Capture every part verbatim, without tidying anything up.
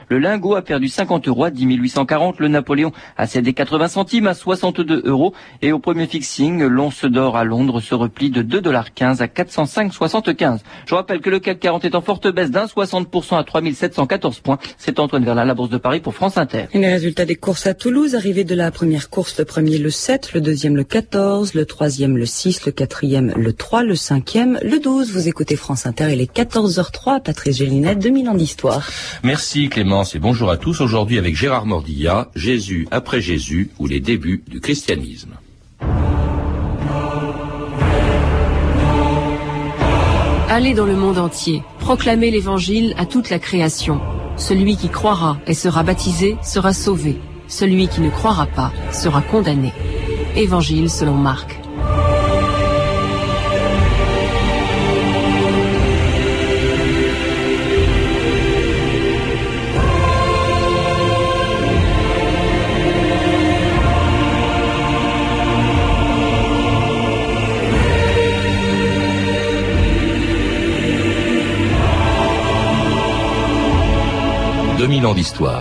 Le lingot a perdu cinquante euros à dix mille huit cent quarante. Le Napoléon a cédé quatre-vingts centimes à soixante-deux euros. Et au premier fixing, l'once d'or à Londres se replie de deux virgule quinze dollars à quatre cent cinq virgule soixante-quinze. Je rappelle que le C A C quarante est en forte baisse d'un soixante pour cent à trois mille sept cent quatorze points. C'est Antoine Verlin, la Bourse de Paris pour France Inter. Et les résultats des courses à Toulouse, arrivée de la première course, le premier le sept, le deuxième le quatorze, le troisième le six, le quatrième le trois, le cinquième le douze. Vous écoutez France Inter, il est quatorze heures trois, Patrice Gélinet, deux mille ans d'histoire. Merci Clémence et bonjour à tous. Aujourd'hui avec Gérard Mordillat, Jésus après Jésus ou les débuts du christianisme. Allez dans le monde entier, proclamez l'évangile à toute la création. Celui qui croira et sera baptisé sera sauvé. Celui qui ne croira pas sera condamné. Évangile selon Marc. deux mille ans d'histoire.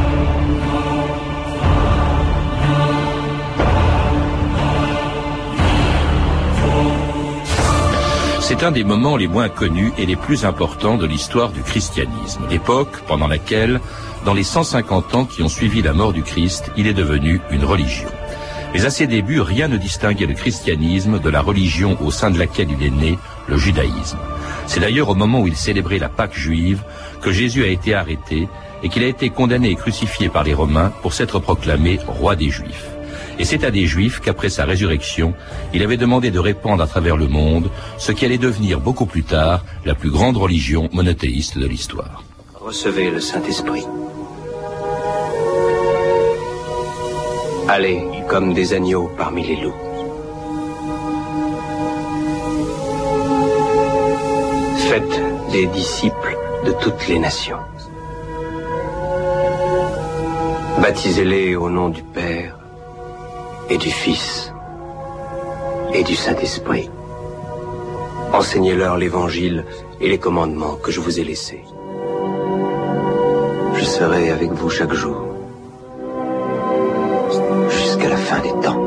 C'est un des moments les moins connus et les plus importants de l'histoire du christianisme. L'époque pendant laquelle, dans les cent cinquante ans qui ont suivi la mort du Christ, il est devenu une religion. Mais à ses débuts, rien ne distinguait le christianisme de la religion au sein de laquelle il est né, le judaïsme. C'est d'ailleurs au moment où il célébrait la Pâque juive que Jésus a été arrêté et qu'il a été condamné et crucifié par les Romains pour s'être proclamé roi des Juifs. Et c'est à des Juifs qu'après sa résurrection, il avait demandé de répandre à travers le monde ce qui allait devenir beaucoup plus tard la plus grande religion monothéiste de l'histoire. Recevez le Saint-Esprit. Allez comme des agneaux parmi les loups. Faites des disciples de toutes les nations. Baptisez-les au nom du Père et du Fils et du Saint-Esprit. Enseignez-leur l'Évangile et les commandements que je vous ai laissés. Je serai avec vous chaque jour, jusqu'à la fin des temps.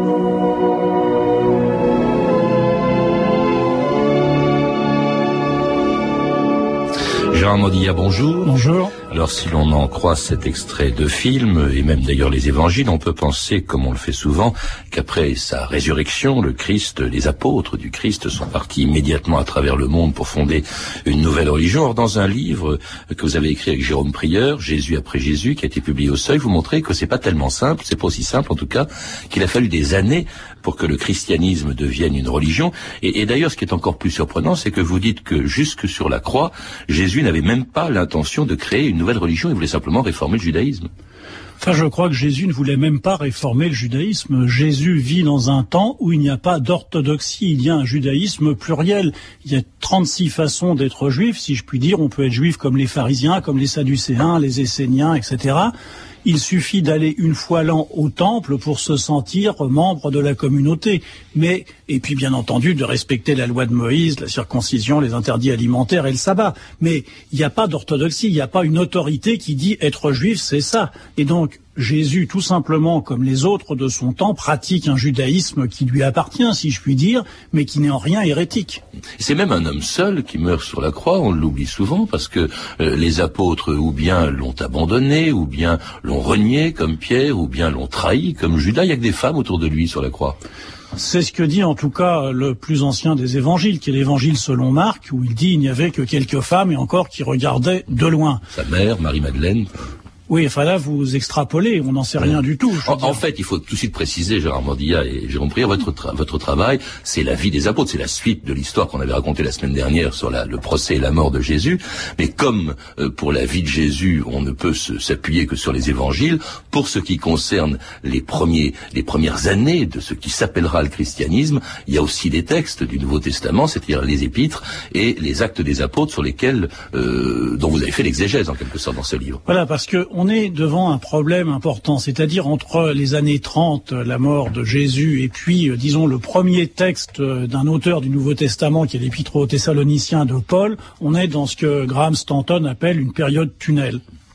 Gérard Mordillat, bonjour. Bonjour. Alors si l'on en croit cet extrait de film, et même d'ailleurs les évangiles, on peut penser, comme on le fait souvent, qu'après sa résurrection, le Christ, les apôtres du Christ sont partis immédiatement à travers le monde pour fonder une nouvelle religion. Or, dans un livre que vous avez écrit avec Jérôme Prieur, Jésus après Jésus, qui a été publié au Seuil, vous montrez que c'est pas tellement simple, c'est pas aussi simple en tout cas, qu'il a fallu des années pour que le christianisme devienne une religion. Et, et d'ailleurs, ce qui est encore plus surprenant, c'est que vous dites que jusque sur la croix, Jésus n'avait même pas l'intention de créer une nouvelle religion, il voulait simplement réformer le judaïsme. Enfin, je crois que Jésus ne voulait même pas réformer le judaïsme. Jésus vit dans un temps où il n'y a pas d'orthodoxie, il y a un judaïsme pluriel. Il y a trente-six façons d'être juif, si je puis dire. On peut être juif comme les pharisiens, comme les sadducéens, les esséniens, et cetera. Il suffit d'aller une fois l'an au temple pour se sentir membre de la communauté. Mais, et puis bien entendu, de respecter la loi de Moïse, la circoncision, les interdits alimentaires et le sabbat. Mais il n'y a pas d'orthodoxie, il n'y a pas une autorité qui dit être juif, c'est ça. Et donc, Jésus, tout simplement, comme les autres de son temps, pratique un judaïsme qui lui appartient, si je puis dire, mais qui n'est en rien hérétique. C'est même un homme seul qui meurt sur la croix, on l'oublie souvent, parce que euh, les apôtres ou bien l'ont abandonné, ou bien l'ont renié comme Pierre, ou bien l'ont trahi comme Judas. Il n'y a que des femmes autour de lui sur la croix. C'est ce que dit en tout cas le plus ancien des évangiles, qui est l'évangile selon Marc, où il dit il n'y avait que quelques femmes, et encore qui regardaient de loin. Sa mère, Marie-Madeleine. Oui, enfin là, vous extrapolez, on n'en sait rien du tout. En, en fait, il faut tout de suite préciser, Gérard Mordillat et Jérôme Prieur, votre, tra- votre travail, c'est la vie des apôtres, c'est la suite de l'histoire qu'on avait racontée la semaine dernière sur la, le procès et la mort de Jésus. Mais comme euh, pour la vie de Jésus, on ne peut se, s'appuyer que sur les évangiles, pour ce qui concerne les premiers, les premières années de ce qui s'appellera le christianisme, il y a aussi des textes du Nouveau Testament, c'est-à-dire les épîtres et les actes des apôtres sur lesquels, euh, dont vous avez fait l'exégèse en quelque sorte dans ce livre. Voilà, parce que on est devant un problème important, c'est-à-dire entre les années trente, la mort de Jésus, et puis, euh, disons, le premier texte euh, d'un auteur du Nouveau Testament, qui est l'Épître aux Thessaloniciens de Paul, on est dans ce que Graham Stanton appelle une période tunnel.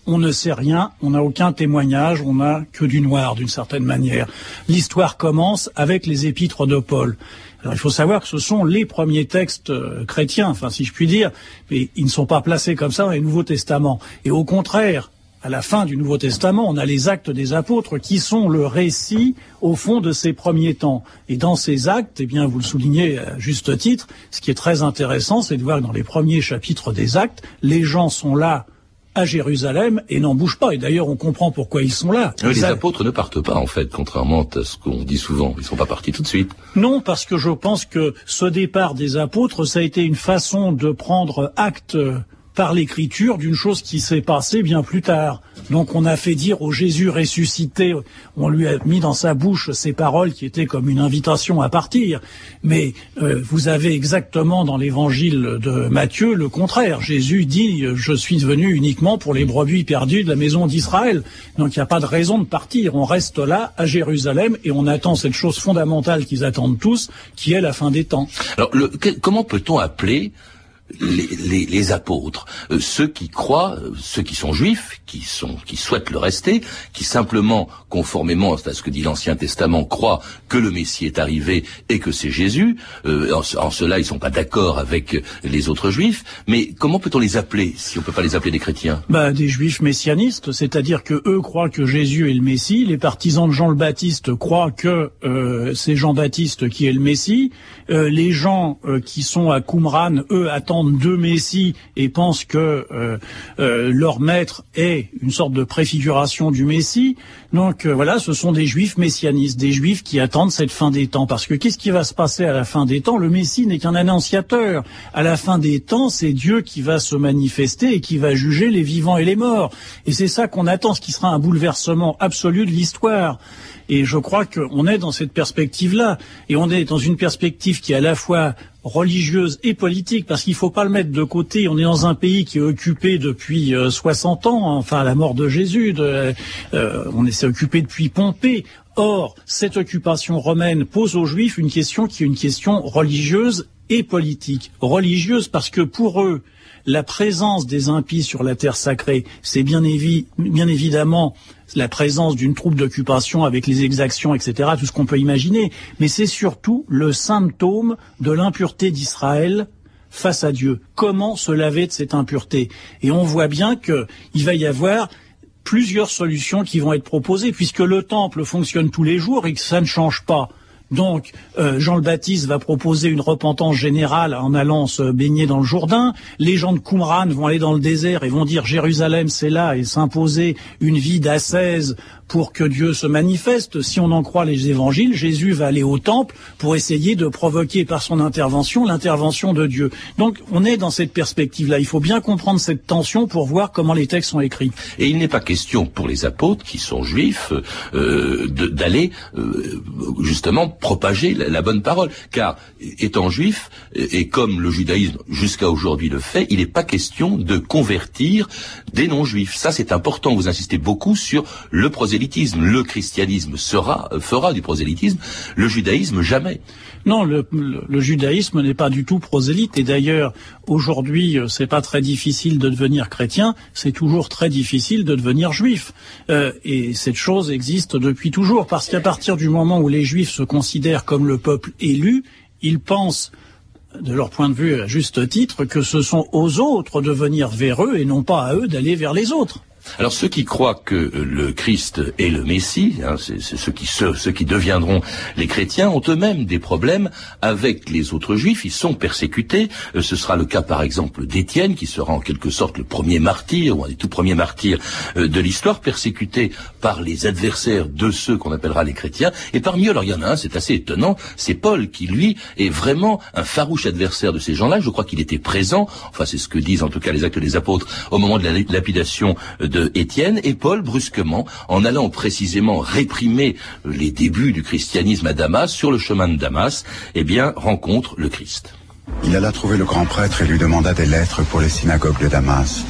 on ne sait rien, on n'a aucun témoignage, on n'a que du noir d'une certaine manière. L'histoire commence avec les épîtres de Paul. Alors il faut savoir que ce sont les premiers textes euh, chrétiens, enfin si je puis dire, mais ils ne sont pas placés comme ça dans les Nouveaux Testaments. Et au contraire, à la fin du Nouveau Testament, on a les actes des apôtres qui sont le récit, au fond, de ces premiers temps. Et dans ces actes, eh bien, vous le soulignez à juste titre, ce qui est très intéressant, c'est de voir que dans les premiers chapitres des actes, les gens sont là à Jérusalem et n'en bougent pas. Et d'ailleurs, on comprend pourquoi ils sont là. Oui, les a... apôtres ne partent pas, en fait, contrairement à ce qu'on dit souvent. Ils ne sont pas partis tout de suite. Non, parce que je pense que ce départ des apôtres, ça a été une façon de prendre acte par l'écriture d'une chose qui s'est passée bien plus tard. Donc on a fait dire au Jésus ressuscité, on lui a mis dans sa bouche ces paroles qui étaient comme une invitation à partir. Mais euh, vous avez exactement dans l'évangile de Matthieu le contraire. Jésus dit « Je suis venu uniquement pour les brebis perdues de la maison d'Israël ». Donc il n'y a pas de raison de partir. On reste là à Jérusalem et on attend cette chose fondamentale qu'ils attendent tous, qui est la fin des temps. Alors le, que, comment peut-on appeler Les, les, les apôtres, euh, ceux qui croient, euh, ceux qui sont juifs, qui sont, qui souhaitent le rester, qui simplement, conformément à ce que dit l'Ancien Testament, croient que le Messie est arrivé et que c'est Jésus. Euh, en, en cela, ils sont pas d'accord avec les autres juifs. Mais comment peut-on les appeler si on peut pas les appeler des chrétiens? Bah, des juifs messianistes, c'est-à-dire que eux croient que Jésus est le Messie. Les partisans de Jean le Baptiste croient que euh, c'est Jean-Baptiste qui est le Messie. Euh, les gens euh, qui sont à Qumran, eux, attendent deux Messies et pensent que euh, euh, leur maître est une sorte de préfiguration du Messie. Donc euh, voilà, ce sont des juifs messianistes, des juifs qui attendent cette fin des temps. Parce que qu'est-ce qui va se passer à la fin des temps? Le Messie n'est qu'un annonciateur. À la fin des temps, c'est Dieu qui va se manifester et qui va juger les vivants et les morts. Et c'est ça qu'on attend, ce qui sera un bouleversement absolu de l'histoire. Et je crois qu'on est dans cette perspective-là. Et on est dans une perspective qui est à la fois religieuse et politique, parce qu'il ne faut pas le mettre de côté. On est dans un pays qui est occupé depuis euh, soixante ans, enfin à la mort de Jésus, de, euh, on s'est occupé depuis Pompée. Or, cette occupation romaine pose aux Juifs une question qui est une question religieuse et politique. Religieuse parce que pour eux, la présence des impies sur la terre sacrée, c'est bien, évi- bien évidemment la présence d'une troupe d'occupation avec les exactions, et cetera, tout ce qu'on peut imaginer, mais c'est surtout le symptôme de l'impureté d'Israël face à Dieu. Comment se laver de cette impureté? Et on voit bien qu'il va y avoir plusieurs solutions qui vont être proposées, puisque le temple fonctionne tous les jours et que ça ne change pas. Donc, euh, Jean le Baptiste va proposer une repentance générale en allant se baigner dans le Jourdain. Les gens de Qumran vont aller dans le désert et vont dire Jérusalem c'est là et s'imposer une vie d'ascèse pour que Dieu se manifeste. Si on en croit les évangiles, Jésus va aller au temple pour essayer de provoquer par son intervention l'intervention de Dieu. Donc on est dans cette perspective-là. Il faut bien comprendre cette tension pour voir comment les textes sont écrits. Et il n'est pas question pour les apôtres qui sont juifs euh, de, d'aller euh, justement propager la, la bonne parole. Car étant juif, et comme le judaïsme jusqu'à aujourd'hui le fait, il n'est pas question de convertir des non-juifs. Ça c'est important. Vous insistez beaucoup sur le prosélytisme. Le christianisme sera, fera du prosélytisme, le judaïsme jamais. Non, le, le, le judaïsme n'est pas du tout prosélyte. Et d'ailleurs, aujourd'hui, c'est pas très difficile de devenir chrétien, c'est toujours très difficile de devenir juif. Euh, et cette chose existe depuis toujours, parce qu'à partir du moment où les juifs se considèrent comme le peuple élu, ils pensent, de leur point de vue à juste titre, que ce sont aux autres de venir vers eux et non pas à eux d'aller vers les autres. Alors ceux qui croient que le Christ est le Messie, hein, c'est, c'est ceux, qui, ceux, ceux qui deviendront les chrétiens, ont eux-mêmes des problèmes avec les autres juifs, ils sont persécutés. Euh, ce sera le cas par exemple d'Étienne, qui sera en quelque sorte le premier martyr, ou un des tout premiers martyrs euh, de l'histoire, persécuté par les adversaires de ceux qu'on appellera les chrétiens. Et parmi eux, alors il y en a un, c'est assez étonnant, c'est Paul qui lui est vraiment un farouche adversaire de ces gens-là. Je crois qu'il était présent, enfin c'est ce que disent en tout cas les Actes des Apôtres, au moment de la lapidation de de Étienne, et Paul, brusquement, en allant précisément réprimer les débuts du christianisme à Damas, sur le chemin de Damas, eh bien, rencontre le Christ. Il alla trouver le grand prêtre et lui demanda des lettres pour les synagogues de Damas.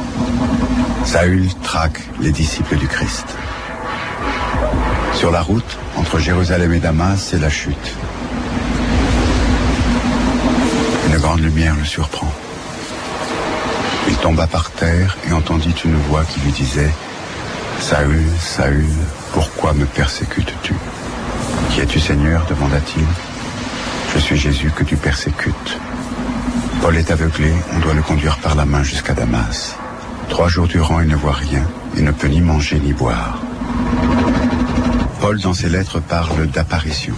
Saül traque les disciples du Christ. Sur la route, entre Jérusalem et Damas, c'est la chute. Une grande lumière le surprend. Il tomba par terre et entendit une voix qui lui disait « Saül, Saül, pourquoi me persécutes-tu » ? « Qui es-tu, Seigneur » demanda-t-il. « Je suis Jésus que tu persécutes. » Paul est aveuglé, on doit le conduire par la main jusqu'à Damas. Trois jours durant, il ne voit rien, il ne peut ni manger ni boire. Paul, dans ses lettres, parle d'apparition.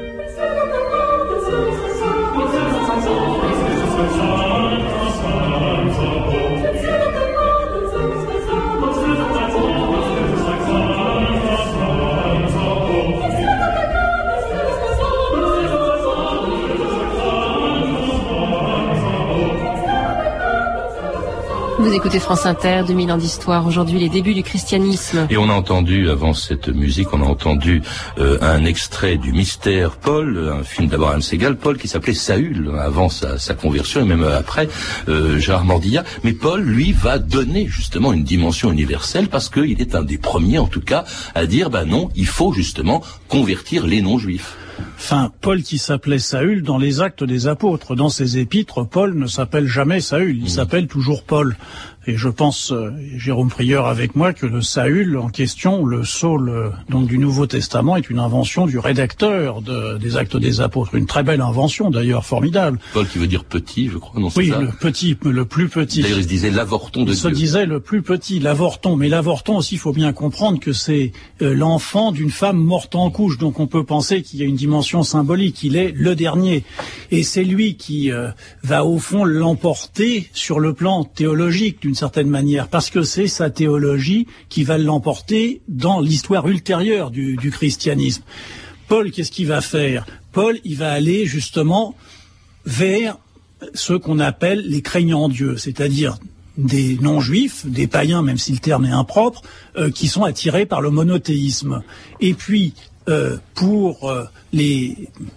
Vous écoutez France Inter, deux mille ans d'histoire, aujourd'hui les débuts du christianisme. Et on a entendu, avant cette musique, on a entendu euh, un extrait du Mystère Paul, un film d'Abraham Segal, Paul qui s'appelait Saül, avant sa, sa conversion et même après, euh, Gérard Mordillat. Mais Paul, lui, va donner justement une dimension universelle parce qu'il est un des premiers, en tout cas, à dire, ben non, il faut justement convertir les non-juifs. Enfin, Paul qui s'appelait Saül dans les Actes des Apôtres. Dans ses épîtres, Paul ne s'appelle jamais Saül, il mmh. s'appelle toujours Paul. Et je pense, euh, Jérôme Prieur avec moi, que le Saül en question, le Saul euh, donc du Nouveau Testament, est une invention du rédacteur de, des Actes des Apôtres. Une très belle invention d'ailleurs, formidable. Paul qui veut dire petit, je crois, non c'est oui, ça ? Oui, le petit, le plus petit. D'ailleurs, il se disait l'avorton de il Dieu. Il se disait le plus petit, l'avorton. Mais l'avorton aussi, il faut bien comprendre que c'est euh, l'enfant d'une femme morte en couche. Donc on peut penser qu'il y a une dimension symbolique. Il est le dernier. Et c'est lui qui euh, va au fond l'emporter sur le plan théologique d'une certaine manière, parce que c'est sa théologie qui va l'emporter dans l'histoire ultérieure du, du christianisme. Paul, qu'est-ce qu'il va faire ? Paul, il va aller justement vers ce qu'on appelle les craignants Dieu, c'est-à-dire des non-juifs, des païens, même si le terme est impropre, euh, qui sont attirés par le monothéisme. Et puis, euh, pour euh, les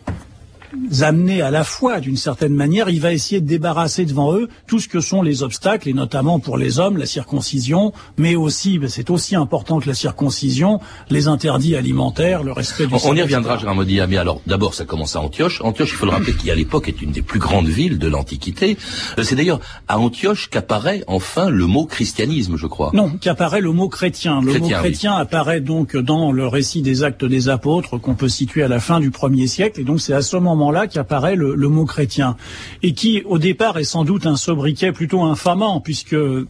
amener à la foi d'une certaine manière, il va essayer de débarrasser devant eux tout ce que sont les obstacles, et notamment pour les hommes, la circoncision, mais aussi, ben c'est aussi important que la circoncision, les interdits alimentaires, le respect du On, on y sabbat, reviendra, Gérard Mordillat, mais alors, d'abord, ça commence à Antioche. Antioche, il faut le rappeler, qui à l'époque est une des plus grandes villes de l'Antiquité. C'est d'ailleurs à Antioche qu'apparaît enfin le mot christianisme, je crois. Non, qu'apparaît le mot chrétien. Le chrétien, mot chrétien oui. apparaît donc dans le récit des Actes des Apôtres, qu'on peut situer à la fin du premier siècle, et donc c'est à ce moment là qu'apparaît le, le mot chrétien, et qui au départ est sans doute un sobriquet plutôt infamant, puisque euh,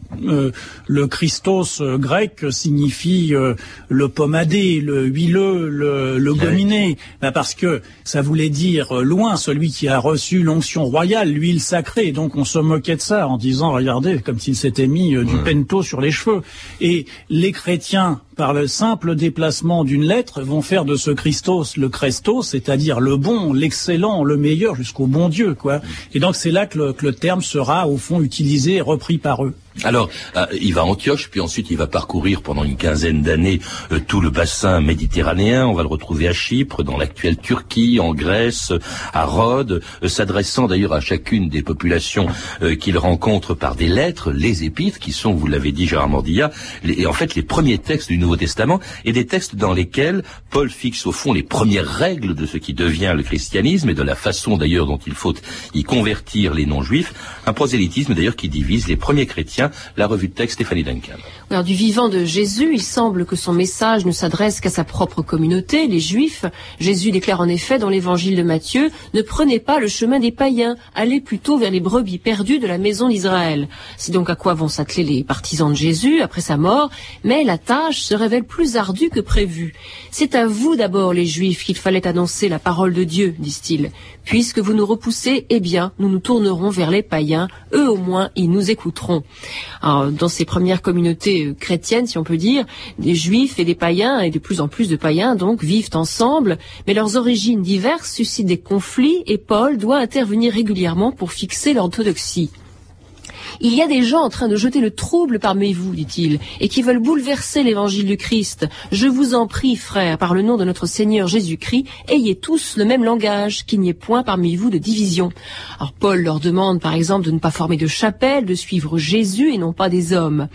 le Christos euh, grec signifie euh, le pommadé, le huileux, le, le gominé, ben parce que ça voulait dire euh, loin, celui qui a reçu l'onction royale, l'huile sacrée. Donc on se moquait de ça en disant, regardez, comme s'il s'était mis euh, du ouais. pento sur les cheveux. Et les chrétiens, par le simple déplacement d'une lettre, vont faire de ce Christos le Christos, c'est-à-dire le bon, l'excellent, le meilleur, jusqu'au bon Dieu, quoi. Et donc c'est là que le, que le terme sera, au fond, utilisé et repris par eux. Alors, euh, il va à Antioche, puis ensuite il va parcourir pendant une quinzaine d'années euh, tout le bassin méditerranéen. On va le retrouver à Chypre, dans l'actuelle Turquie, en Grèce, à Rhodes, euh, s'adressant d'ailleurs à chacune des populations euh, qu'il rencontre par des lettres, les épîtres, qui sont, vous l'avez dit, Gérard Mordillat, les, en fait les premiers textes du Nouveau Testament, et des textes dans lesquels Paul fixe au fond les premières règles de ce qui devient le christianisme, et de la façon d'ailleurs dont il faut y convertir les non-juifs. Un prosélytisme d'ailleurs qui divise les premiers chrétiens. La revue de texte, Stéphanie Duncan. Alors, du vivant de Jésus, il semble que son message ne s'adresse qu'à sa propre communauté, les Juifs. Jésus déclare en effet dans l'évangile de Matthieu, « Ne prenez pas le chemin des païens, allez plutôt vers les brebis perdues de la maison d'Israël. » C'est donc à quoi vont s'atteler les partisans de Jésus après sa mort, mais la tâche se révèle plus ardue que prévu. « C'est à vous d'abord, les Juifs, qu'il fallait annoncer la parole de Dieu, disent-ils. Puisque vous nous repoussez, eh bien, nous nous tournerons vers les païens, eux au moins, ils nous écouteront. » Alors, dans ces premières communautés chrétiennes, si on peut dire, des juifs et des païens, et de plus en plus de païens, donc, vivent ensemble, mais leurs origines diverses suscitent des conflits, et Paul doit intervenir régulièrement pour fixer l'orthodoxie. Il y a des gens en train de jeter le trouble parmi vous, dit-il, et qui veulent bouleverser l'évangile du Christ. Je vous en prie, frères, par le nom de notre Seigneur Jésus-Christ, ayez tous le même langage, qu'il n'y ait point parmi vous de division. Alors Paul leur demande, par exemple, de ne pas former de chapelle, de suivre Jésus et non pas des hommes.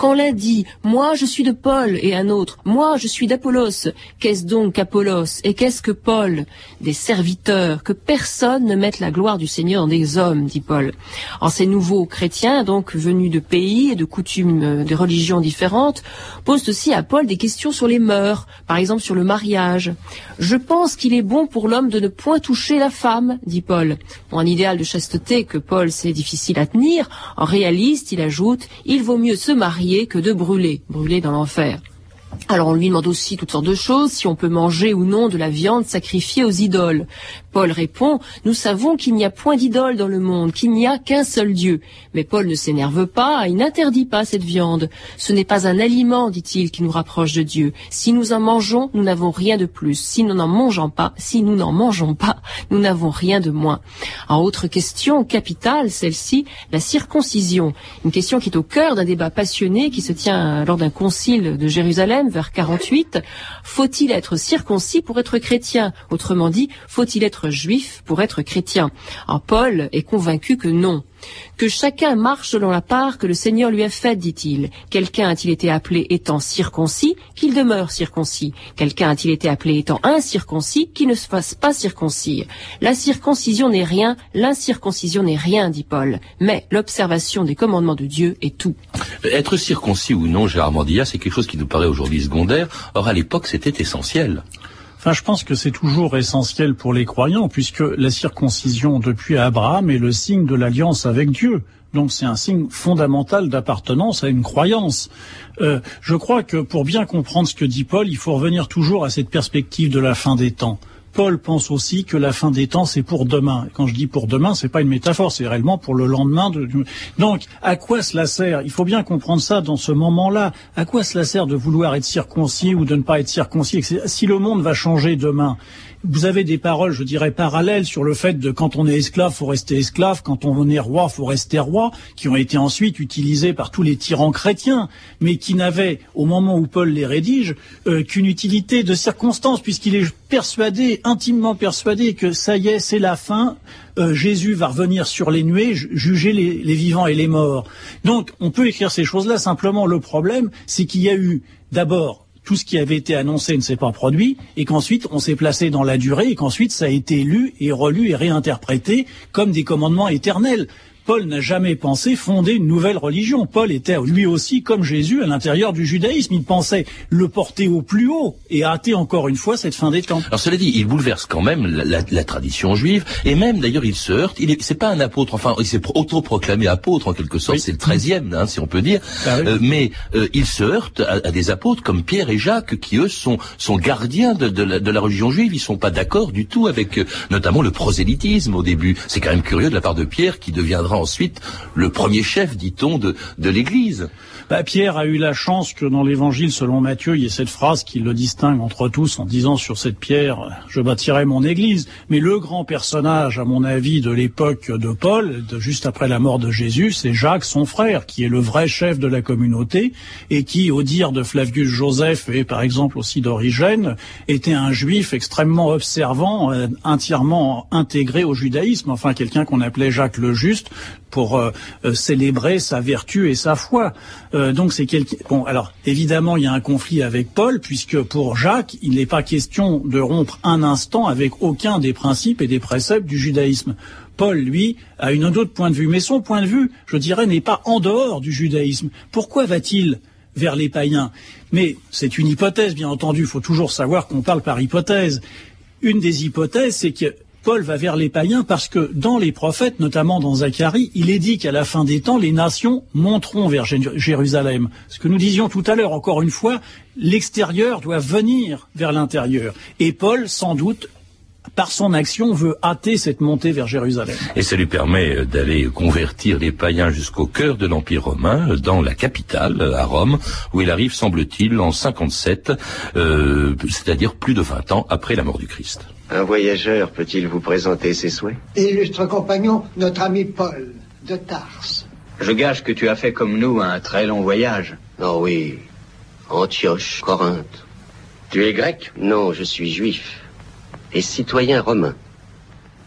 Quand l'un dit « Moi, je suis de Paul » et un autre « Moi, je suis d'Apollos », qu'est-ce donc qu'Apollos et qu'est-ce que Paul? Des serviteurs, que personne ne mette la gloire du Seigneur dans des hommes, dit Paul. En ces nouveaux chrétiens, donc venus de pays et de coutumes, de religions différentes, posent aussi à Paul des questions sur les mœurs, par exemple sur le mariage. « Je pense qu'il est bon pour l'homme de ne point toucher la femme », dit Paul. Pour un idéal de chasteté que Paul sait difficile à tenir, en réaliste, il ajoute « Il vaut mieux se marier que de brûler, brûler dans l'enfer ». Alors on lui demande aussi toutes sortes de choses, si on peut manger ou non de la viande sacrifiée aux idoles. Paul répond, nous savons qu'il n'y a point d'idole dans le monde, qu'il n'y a qu'un seul Dieu. Mais Paul ne s'énerve pas, il n'interdit pas cette viande. Ce n'est pas un aliment, dit-il, qui nous rapproche de Dieu. Si nous en mangeons, nous n'avons rien de plus. Si nous n'en mangeons pas, si nous n'en mangeons pas, nous n'avons rien de moins. En autre question capitale, celle-ci, la circoncision. Une question qui est au cœur d'un débat passionné qui se tient lors d'un concile de Jérusalem vers quarante-huit. Faut-il être circoncis pour être chrétien? Autrement dit, faut-il être juif pour être chrétien? Alors Paul est convaincu que non. Que chacun marche selon la part que le Seigneur lui a faite, dit-il. Quelqu'un a-t-il été appelé étant circoncis, qu'il demeure circoncis. Quelqu'un a-t-il été appelé étant incirconcis, qu'il ne se fasse pas circoncis. La circoncision n'est rien, l'incirconcision n'est rien, dit Paul. Mais l'observation des commandements de Dieu est tout. Être circoncis ou non, Gérard Mandilla, c'est quelque chose qui nous paraît aujourd'hui secondaire. Or, à l'époque, c'était essentiel. Enfin, je pense que c'est toujours essentiel pour les croyants, puisque la circoncision depuis Abraham est le signe de l'alliance avec Dieu. Donc c'est un signe fondamental d'appartenance à une croyance. Euh, je crois que pour bien comprendre ce que dit Paul, il faut revenir toujours à cette perspective de la fin des temps. Paul pense aussi que la fin des temps, c'est pour demain. Et quand je dis pour demain, c'est pas une métaphore, c'est réellement pour le lendemain. De... Donc, à quoi cela sert? Il faut bien comprendre ça dans ce moment-là. À quoi cela sert de vouloir être circoncis ou de ne pas être circoncis? Si le monde va changer demain, vous avez des paroles, je dirais, parallèles sur le fait de quand on est esclave, faut rester esclave, quand on est roi, faut rester roi, qui ont été ensuite utilisées par tous les tyrans chrétiens, mais qui n'avaient, au moment où Paul les rédige, euh, qu'une utilité de circonstance, puisqu'il est persuadé, intimement persuadé que ça y est, c'est la fin, euh, Jésus va revenir sur les nuées, juger les, les vivants et les morts. Donc, on peut écrire ces choses-là, simplement le problème, c'est qu'il y a eu, d'abord, tout ce qui avait été annoncé ne s'est pas produit, et qu'ensuite on s'est placé dans la durée, et qu'ensuite ça a été lu et relu et réinterprété comme des commandements éternels. Paul n'a jamais pensé fonder une nouvelle religion. Paul était lui aussi, comme Jésus, à l'intérieur du judaïsme. Il pensait le porter au plus haut et hâter encore une fois cette fin des temps. Alors cela dit, il bouleverse quand même la, la, la tradition juive, et même d'ailleurs il se heurte. Il est, c'est pas un apôtre, enfin il s'est auto-proclamé apôtre en quelque sorte, oui. C'est le treizième, hein, si on peut dire. Ah oui. euh, mais euh, il se heurte à, à des apôtres comme Pierre et Jacques, qui eux sont, sont gardiens de, de, la, de la religion juive. Ils sont pas d'accord du tout avec euh, notamment le prosélytisme au début. C'est quand même curieux de la part de Pierre, qui deviendra ensuite le premier chef, dit-on, de, de l'Église. Bah, Pierre a eu la chance que dans l'Évangile selon Matthieu, il y ait cette phrase qui le distingue entre tous en disant sur cette pierre, je bâtirai mon Église. Mais le grand personnage, à mon avis, de l'époque de Paul, de juste après la mort de Jésus, c'est Jacques, son frère, qui est le vrai chef de la communauté et qui, au dire de Flavius Joseph et par exemple aussi d'Origène, était un juif extrêmement observant, euh, entièrement intégré au judaïsme, enfin quelqu'un qu'on appelait Jacques le Juste, pour euh, euh, célébrer sa vertu et sa foi. Euh, donc c'est quelque... Bon, alors évidemment il y a un conflit avec Paul, puisque pour Jacques il n'est pas question de rompre un instant avec aucun des principes et des préceptes du judaïsme. Paul, lui, a un autre point de vue, mais son point de vue, je dirais, n'est pas en dehors du judaïsme. Pourquoi va-t-il vers les païens? Mais c'est une hypothèse, bien entendu, il faut toujours savoir qu'on parle par hypothèse. Une des hypothèses, c'est que Paul va vers les païens parce que dans les prophètes, notamment dans Zacharie, il est dit qu'à la fin des temps, les nations monteront vers Jérusalem. Ce que nous disions tout à l'heure, encore une fois, l'extérieur doit venir vers l'intérieur. Et Paul, sans doute, par son action, veut hâter cette montée vers Jérusalem. Et ça lui permet d'aller convertir les païens jusqu'au cœur de l'Empire romain, dans la capitale, à Rome, où il arrive, semble-t-il, en cinquante-sept, euh, c'est-à-dire plus de vingt ans après la mort du Christ. Un voyageur peut-il vous présenter ses souhaits? Illustre compagnon, notre ami Paul, de Tarse. Je gage que tu as fait comme nous un très long voyage. Oh oui, Antioche, Corinthe. Tu es grec? Non, je suis juif et citoyen romain.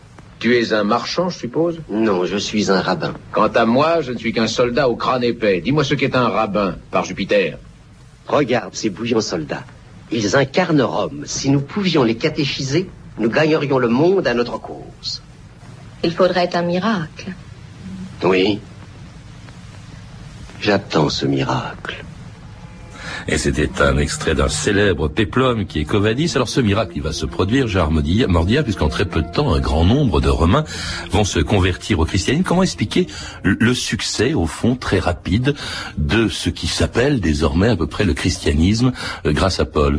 Tu es un marchand, je suppose? Non, je suis un rabbin. Quant à moi, je ne suis qu'un soldat au crâne épais. Dis-moi ce qu'est un rabbin, par Jupiter. Regarde ces bouillants soldats. Ils incarnent Rome. Si nous pouvions les catéchiser, nous gagnerions le monde à notre cause. Il faudrait un miracle. Oui. J'attends ce miracle. Et c'était un extrait d'un célèbre péplum qui est Covadis. Alors ce miracle, il va se produire, Gérard Mordia, puisqu'en très peu de temps, un grand nombre de Romains vont se convertir au christianisme. Comment expliquer le succès, au fond, très rapide de ce qui s'appelle désormais à peu près le christianisme euh, grâce à Paul?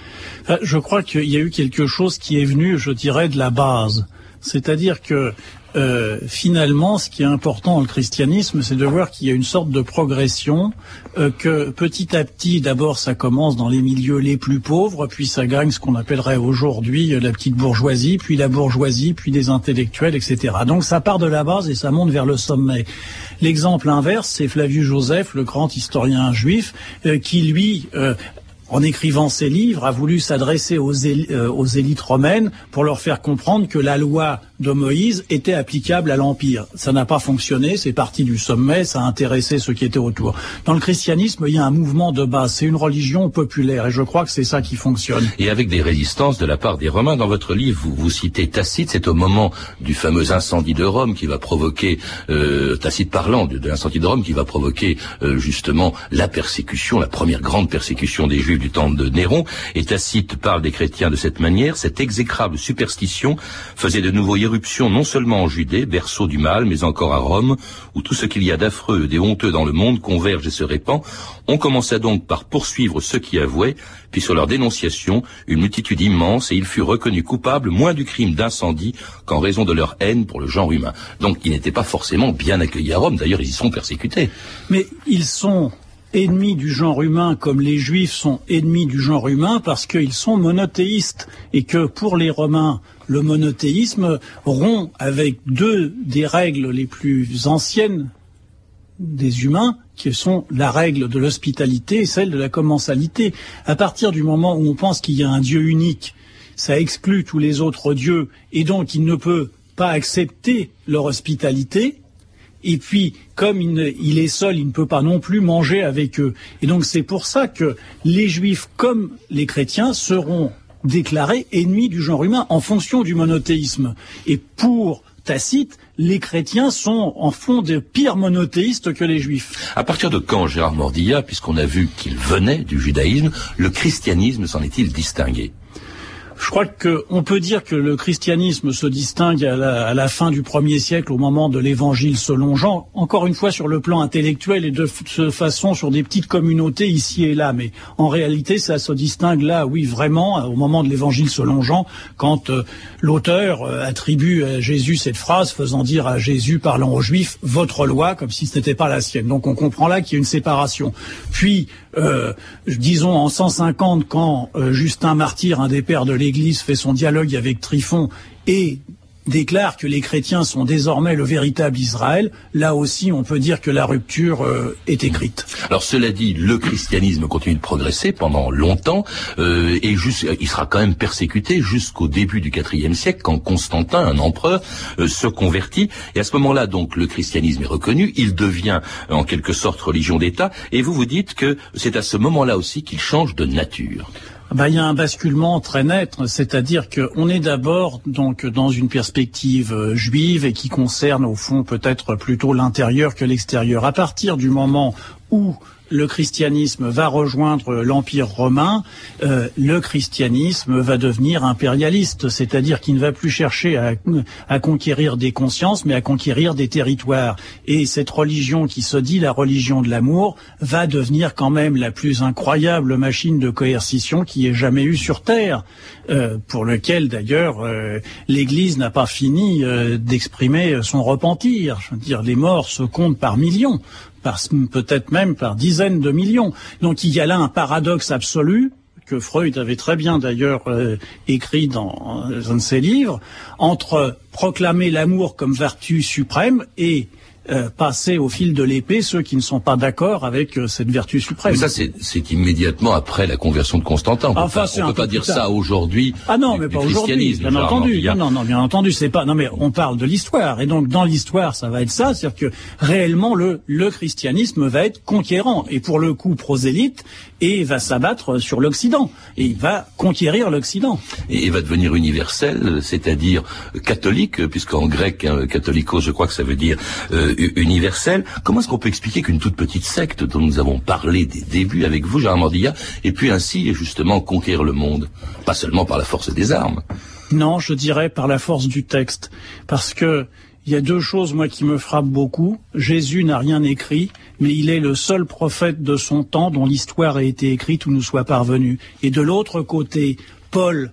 Je crois qu'il y a eu quelque chose qui est venu, je dirais, de la base. C'est-à-dire que Euh, finalement, ce qui est important dans le christianisme, c'est de voir qu'il y a une sorte de progression, euh, que petit à petit, d'abord, ça commence dans les milieux les plus pauvres, puis ça gagne ce qu'on appellerait aujourd'hui la petite bourgeoisie, puis la bourgeoisie, puis des intellectuels, et cetera. Donc ça part de la base et ça monte vers le sommet. L'exemple inverse, c'est Flavius Joseph, le grand historien juif, euh, qui lui... Euh, en écrivant ses livres, a voulu s'adresser aux, éli- euh, aux élites romaines pour leur faire comprendre que la loi de Moïse était applicable à l'Empire. Ça n'a pas fonctionné, c'est parti du sommet, ça a intéressé ceux qui étaient autour. Dans le christianisme, il y a un mouvement de base, c'est une religion populaire, et je crois que c'est ça qui fonctionne. Et avec des résistances de la part des Romains, dans votre livre, vous, vous citez Tacite, c'est au moment du fameux incendie de Rome qui va provoquer, euh, Tacite parlant de, de l'incendie de Rome qui va provoquer euh, justement la persécution, la première grande persécution des Juifs du temps de Néron, et Tacite parle des chrétiens de cette manière. Cette exécrable superstition faisait de nouveau irruption non seulement en Judée, berceau du mal, mais encore à Rome, où tout ce qu'il y a d'affreux et de honteux dans le monde converge et se répand. On commença donc par poursuivre ceux qui avouaient, puis sur leur dénonciation, une multitude immense, et ils furent reconnus coupables moins du crime d'incendie qu'en raison de leur haine pour le genre humain. Donc ils n'étaient pas forcément bien accueillis à Rome, d'ailleurs ils y sont persécutés. Mais ils sont ennemis du genre humain comme les Juifs sont ennemis du genre humain parce qu'ils sont monothéistes et que pour les Romains, le monothéisme rompt avec deux des règles les plus anciennes des humains, qui sont la règle de l'hospitalité et celle de la commensalité. À partir du moment où on pense qu'il y a un Dieu unique, ça exclut tous les autres dieux et donc il ne peut pas accepter leur hospitalité. Et puis, comme il, ne, il est seul, il ne peut pas non plus manger avec eux. Et donc c'est pour ça que les Juifs, comme les chrétiens, seront déclarés ennemis du genre humain en fonction du monothéisme. Et pour Tacite, les chrétiens sont en fond de pires monothéistes que les Juifs. À partir de quand, Gérard Mordia, puisqu'on a vu qu'il venait du judaïsme, le christianisme s'en est-il distingué ? Je crois qu'on peut dire que le christianisme se distingue à la, à la fin du premier siècle, au moment de l'évangile selon Jean, encore une fois sur le plan intellectuel et de, de façon sur des petites communautés ici et là. Mais en réalité, ça se distingue là, oui, vraiment, au moment de l'évangile selon Jean, quand euh, l'auteur euh, attribue à Jésus cette phrase, faisant dire à Jésus, parlant aux Juifs, votre loi, comme si ce n'était pas la sienne. Donc on comprend là qu'il y a une séparation. Puis, euh, disons en cent cinquante, quand euh, Justin Martyr, un des pères de l'Église, l'Église fait son dialogue avec Tryphon et déclare que les chrétiens sont désormais le véritable Israël, là aussi on peut dire que la rupture euh, est écrite. Alors cela dit, le christianisme continue de progresser pendant longtemps euh, et juste, il sera quand même persécuté jusqu'au début du quatrième siècle quand Constantin, un empereur, euh, se convertit. Et à ce moment-là, donc, le christianisme est reconnu, il devient en quelque sorte religion d'État. Et vous vous dites que c'est à ce moment-là aussi qu'il change de nature. Ben, il y a un basculement très net, c'est-à-dire qu'on est d'abord donc dans une perspective euh, juive et qui concerne au fond peut-être plutôt l'intérieur que l'extérieur. À partir du moment où le christianisme va rejoindre l'Empire romain, euh, le christianisme va devenir impérialiste, c'est-à-dire qu'il ne va plus chercher à, à conquérir des consciences, mais à conquérir des territoires. Et cette religion qui se dit la religion de l'amour va devenir quand même la plus incroyable machine de coercition qui ait jamais eu sur Terre, euh, pour lequel d'ailleurs euh, l'Église n'a pas fini euh, d'exprimer son repentir. Je veux dire, les morts se comptent par millions. Par, peut-être même par dizaines de millions. Donc il y a là un paradoxe absolu, que Freud avait très bien d'ailleurs euh, écrit dans un de ses livres, entre proclamer l'amour comme vertu suprême et euh, passer au fil de l'épée ceux qui ne sont pas d'accord avec euh, cette vertu suprême. Mais ça, c'est, c'est immédiatement après la conversion de Constantin. On peut enfin, pas, on peut pas dire ça aujourd'hui. Ah non, du, mais du pas aujourd'hui. Bien entendu. Non, non, non, bien entendu, c'est pas. Non, mais on parle de l'histoire, et donc dans l'histoire, ça va être ça, c'est-à-dire que réellement le le christianisme va être conquérant, et pour le coup prosélyte, et va s'abattre sur l'Occident, et il va conquérir l'Occident. Et il va devenir universel, c'est-à-dire catholique, puisqu'en grec, hein, catholicos, je crois que ça veut dire euh, universel. Comment est-ce qu'on peut expliquer qu'une toute petite secte dont nous avons parlé des débuts avec vous, Gérard Mandilla, ait pu ainsi justement conquérir le monde, pas seulement par la force des armes? Non, je dirais par la force du texte, parce que il y a deux choses, moi, qui me frappent beaucoup. Jésus n'a rien écrit, mais il est le seul prophète de son temps dont l'histoire a été écrite ou nous soit parvenue. Et de l'autre côté, Paul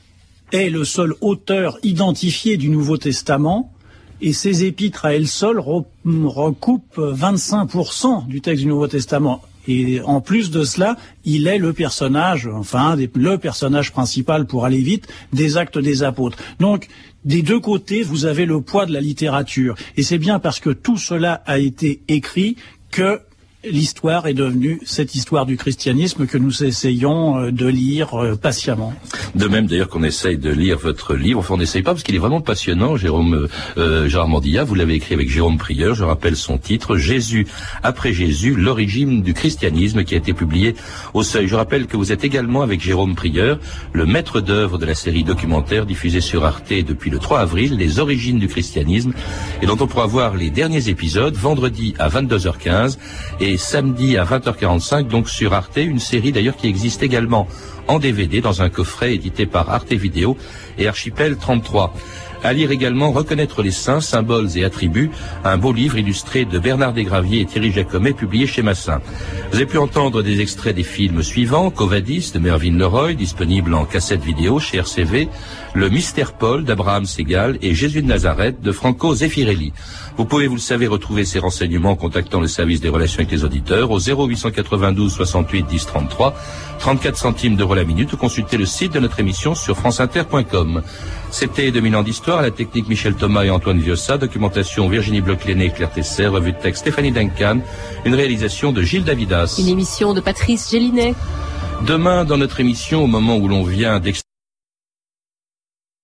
est le seul auteur identifié du Nouveau Testament, et ses épîtres à elle seule recoupent vingt-cinq pour cent du texte du Nouveau Testament. Et en plus de cela, il est le personnage, enfin, le personnage principal, pour aller vite, des Actes des Apôtres. Donc, des deux côtés, vous avez le poids de la littérature. Et c'est bien parce que tout cela a été écrit que l'histoire est devenue cette histoire du christianisme que nous essayons de lire patiemment. De même d'ailleurs qu'on essaye de lire votre livre, enfin on n'essaye pas parce qu'il est vraiment passionnant, Jérôme euh, Gérard Mandilla, vous l'avez écrit avec Jérôme Prieur, je rappelle son titre, Jésus après Jésus, l'origine du christianisme, qui a été publié au Seuil. Je rappelle que vous êtes également avec Jérôme Prieur, le maître d'œuvre de la série documentaire diffusée sur Arte depuis le trois avril, Les origines du christianisme, et dont on pourra voir les derniers épisodes vendredi à vingt-deux heures quinze et samedi à vingt heures quarante-cinq, donc sur Arte, une série d'ailleurs qui existe également en D V D dans un coffret édité par Arte Vidéo et Archipel trente-trois. À lire également Reconnaître les saints, symboles et attributs, un beau livre illustré de Bernard Desgraviers et Thierry Jacomet, publié chez Massin. Vous avez pu entendre des extraits des films suivants, Covadis de Mervyn Leroy, disponible en cassette vidéo chez R C V, Le Mystère Paul d'Abraham Segal et Jésus de Nazareth de Franco Zeffirelli. Vous pouvez, vous le savez, retrouver ces renseignements en contactant le service des relations avec les auditeurs au zéro huit cent quatre-vingt-douze soixante-huit dix trente-trois, trente-quatre centimes d'euros la minute, ou consulter le site de notre émission sur franceinter point com. C'était deux mille ans d'histoire, à la technique Michel Thomas et Antoine Viossa, documentation Virginie Bloch-Léné et Claire Tesser, revue de texte Stéphanie Duncan, une réalisation de Gilles Davidas. Une émission de Patrice Gélinet. Demain, dans notre émission, au moment où l'on vient d'expliquer